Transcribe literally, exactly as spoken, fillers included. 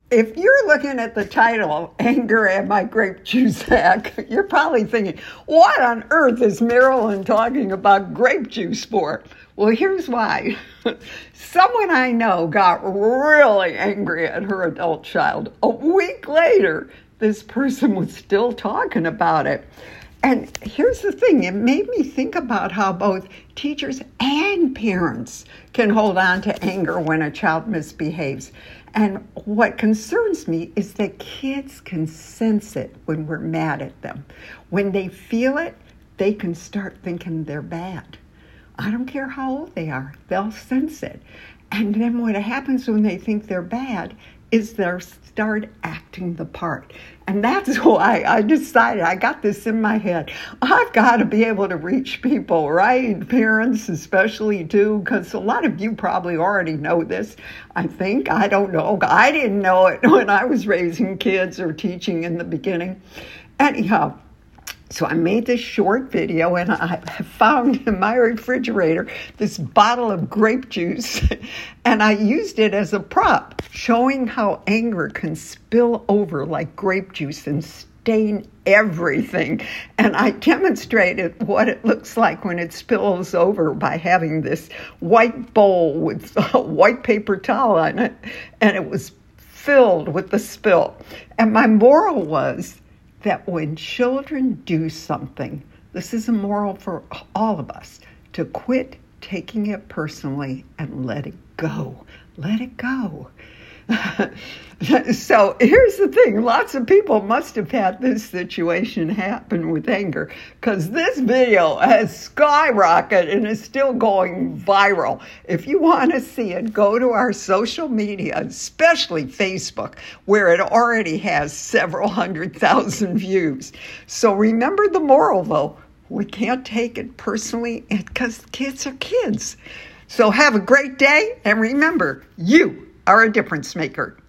If you're looking at the title, Anger at My Grape Juice Sack, you're probably thinking, what on earth is Marilyn talking about grape juice for? Well, here's why. Someone I know got really angry at her adult child. A week later, this person was still talking about it. And here's the thing, it made me think about how both teachers and parents can hold on to anger when a child misbehaves. And what concerns me is that kids can sense it when we're mad at them. When they feel it, they can start thinking they're bad. I don't care how old they are, they'll sense it. And then what happens when they think they're bad is they'll start acting the part. And that's why I decided, I got this in my head, I've got to be able to reach people, right? Parents especially too, because a lot of you probably already know this. I think, I don't know. I didn't know it when I was raising kids or teaching in the beginning. Anyhow, so I made this short video, and I found in my refrigerator this bottle of grape juice, and I used it as a prop, showing how anger can spill over like grape juice and stain everything. And I demonstrated what it looks like when it spills over by having this white bowl with a white paper towel on it, and it was filled with the spill. And my moral was that when children do something, this is a moral for all of us, to quit taking it personally and let it go. Let it go. So here's the thing. Lots of people must have had this situation happen with anger, because this video has skyrocketed and is still going viral. If you want to see it, go to our social media, especially Facebook, where it already has several hundred thousand views. So remember the moral, though. We can't take it personally because kids are kids. So have a great day, and remember, you are a difference maker.